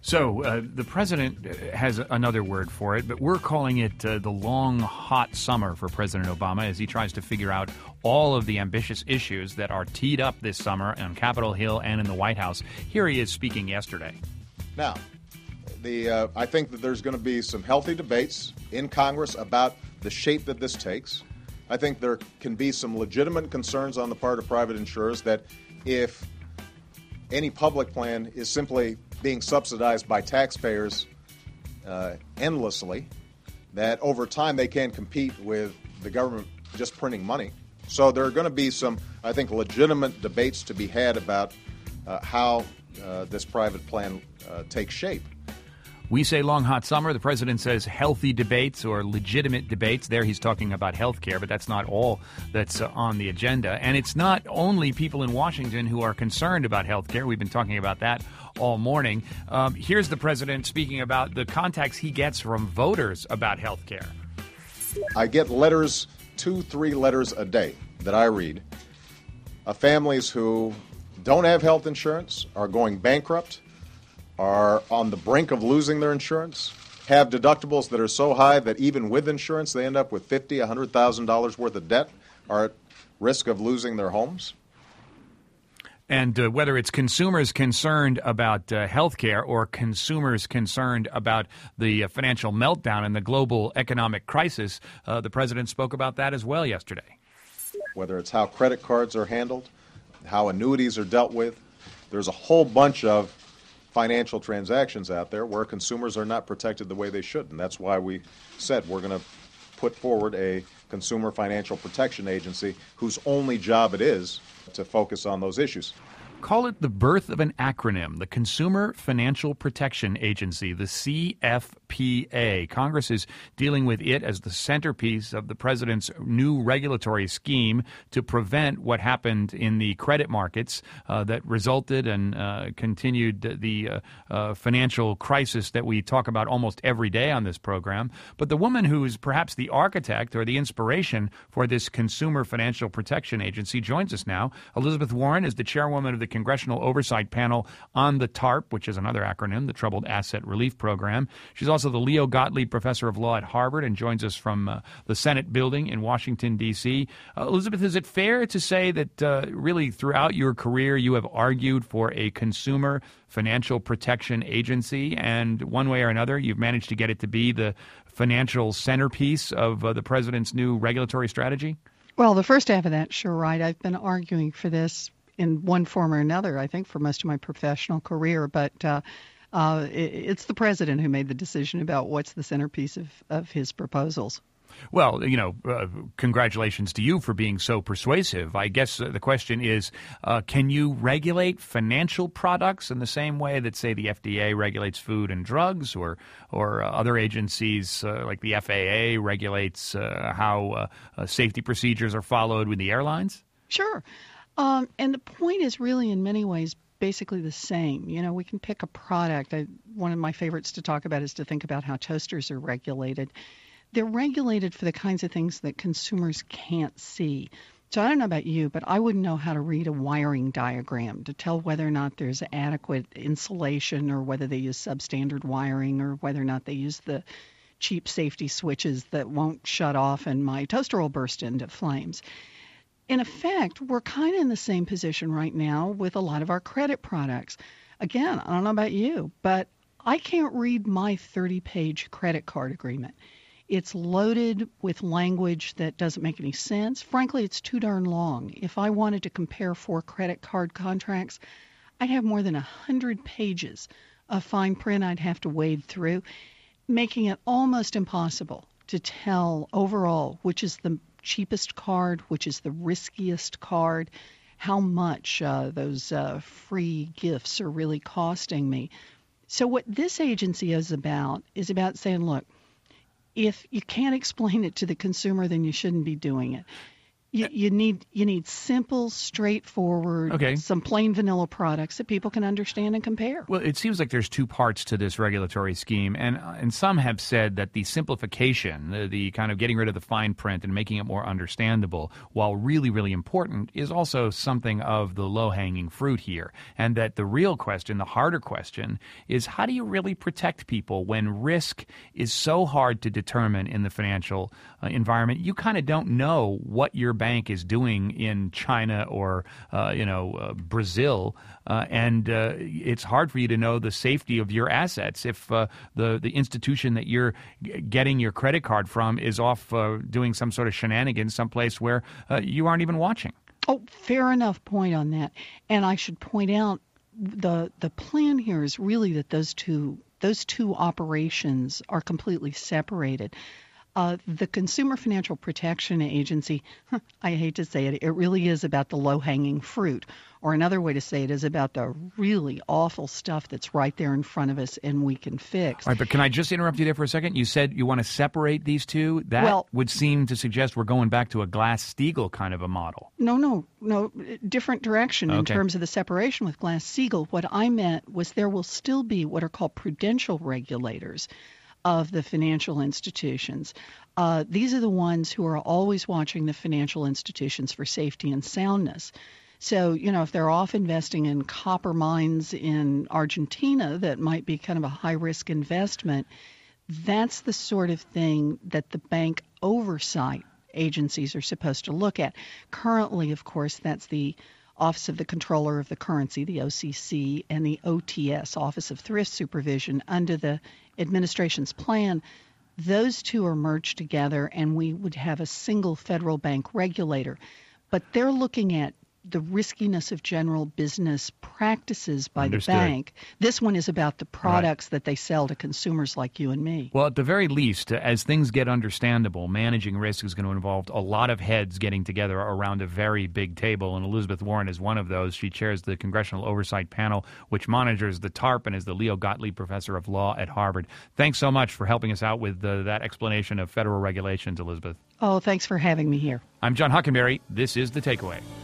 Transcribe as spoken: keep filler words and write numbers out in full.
So uh, the president has another word for it, but we're calling it uh, the long, hot summer for President Obama as he tries to figure out all of the ambitious issues that are teed up this summer on Capitol Hill and in the White House. Here he is speaking yesterday. Now, the uh, I think that there's going to be some healthy debates in Congress about the shape that this takes. I think there can be some legitimate concerns on the part of private insurers that if any public plan is simply being subsidized by taxpayers uh, endlessly, that over time they can't compete with the government just printing money. So there are going to be some, I think, legitimate debates to be had about uh, how uh, this private plan uh, takes shape. We say long, hot summer. The president says healthy debates or legitimate debates. There he's talking about health care, but that's not all that's uh, on the agenda. And it's not only people in Washington who are concerned about health care. We've been talking about that all morning. Um, here's the president speaking about the contacts he gets from voters about health care. I get letters, two, three letters a day that I read of families who don't have health insurance, are going bankrupt, are on the brink of losing their insurance, have deductibles that are so high that even with insurance they end up with fifty thousand dollars, one hundred thousand dollars worth of debt, are at risk of losing their homes. And uh, whether it's consumers concerned about uh, health care or consumers concerned about the uh, financial meltdown and the global economic crisis, uh, the president spoke about that as well yesterday. Whether it's how credit cards are handled, how annuities are dealt with, there's a whole bunch of financial transactions out there where consumers are not protected the way they should. And that's why we said we're going to put forward a Consumer Financial Protection Agency whose only job it is to focus on those issues. Call it the birth of an acronym, the Consumer Financial Protection Agency, the C F P A. Congress is dealing with it as the centerpiece of the president's new regulatory scheme to prevent what happened in the credit markets uh, that resulted and uh, continued the uh, uh, financial crisis that we talk about almost every day on this program. But the woman who is perhaps the architect or the inspiration for this Consumer Financial Protection Agency joins us now. Elizabeth Warren is the chairwoman of the Congressional Oversight Panel on the TARP, which is another acronym, the Troubled Asset Relief Program. She's also the Leo Gottlieb Professor of Law at Harvard and joins us from uh, the Senate building in Washington, D C. Uh, Elizabeth, is it fair to say that uh, really throughout your career you have argued for a Consumer Financial Protection Agency, and one way or another you've managed to get it to be the financial centerpiece of uh, the president's new regulatory strategy? Well, the first half of that, sure, right. I've been arguing for this in one form or another, I think, for most of my professional career. But uh, uh, it, it's the president who made the decision about what's the centerpiece of, of his proposals. Well, you know, uh, congratulations to you for being so persuasive. I guess uh, the question is, uh, can you regulate financial products in the same way that, say, the F D A regulates food and drugs, or or uh, other agencies uh, like the F A A regulates uh, how uh, uh, safety procedures are followed with the airlines? Sure. Um, and the point is really in many ways basically the same. You know, we can pick a product. I, one of my favorites to talk about is to think about how toasters are regulated. They're regulated for the kinds of things that consumers can't see. So I don't know about you, but I wouldn't know how to read a wiring diagram to tell whether or not there's adequate insulation or whether they use substandard wiring or whether or not they use the cheap safety switches that won't shut off and my toaster will burst into flames. In effect, we're kind of in the same position right now with a lot of our credit products. Again, I don't know about you, but I can't read my thirty-page credit card agreement. It's loaded with language that doesn't make any sense. Frankly, it's too darn long. If I wanted to compare four credit card contracts, I'd have more than one hundred pages of fine print I'd have to wade through, making it almost impossible to tell overall which is the cheapest card, which is the riskiest card, how much uh, those uh, free gifts are really costing me. So what this agency is about is about saying, look, if you can't explain it to the consumer, then you shouldn't be doing it. You, you need you need simple, straightforward, Okay. some plain vanilla products that people can understand and compare. Well, it seems like there's two parts to this regulatory scheme, and uh, and some have said that the simplification, the, the kind of getting rid of the fine print and making it more understandable, while really, really important, is also something of the low-hanging fruit here. And that the real question, the harder question, is how do you really protect people when risk is so hard to determine in the financial uh, environment? You kind of don't know what your bank is doing in China or uh, you know uh, Brazil, uh, and uh, it's hard for you to know the safety of your assets if uh, the the institution that you're g- getting your credit card from is off uh, doing some sort of shenanigans someplace where uh, you aren't even watching. Oh, fair enough point on that. And I should point out the the plan here is really that those two those two operations are completely separated. Uh, the Consumer Financial Protection Agency, I hate to say it, it really is about the low-hanging fruit. Or another way to say it is about the really awful stuff that's right there in front of us and we can fix. All right, but can I just interrupt you there for a second? You said you want to separate these two. That Well- would seem to suggest we're going back to a Glass-Steagall kind of a model. No, no, no, different direction in Okay. terms of the separation with Glass-Steagall. What I meant was there will still be what are called prudential regulators of the financial institutions. Uh, these are the ones who are always watching the financial institutions for safety and soundness. So, you know, if they're off investing in copper mines in Argentina, that might be kind of a high-risk investment. That's the sort of thing that the bank oversight agencies are supposed to look at. Currently, of course, that's the Office of the Comptroller of the Currency, the O C C, and the O T S, Office of Thrift Supervision, under the administration's plan. Those two are merged together, and we would have a single federal bank regulator. But they're looking at the riskiness of general business practices by Understood. the bank. This one is about the products that they sell to consumers like you and me. Well, at the very least, as things get understandable, managing risk is going to involve a lot of heads getting together around a very big table, and Elizabeth Warren is one of those. She chairs the Congressional Oversight Panel, which monitors the TARP and is the Leo Gottlieb Professor of Law at Harvard. Thanks so much for helping us out with uh, that explanation of federal regulations, Elizabeth. Oh, thanks for having me here. I'm John Hockenberry. This is The Takeaway.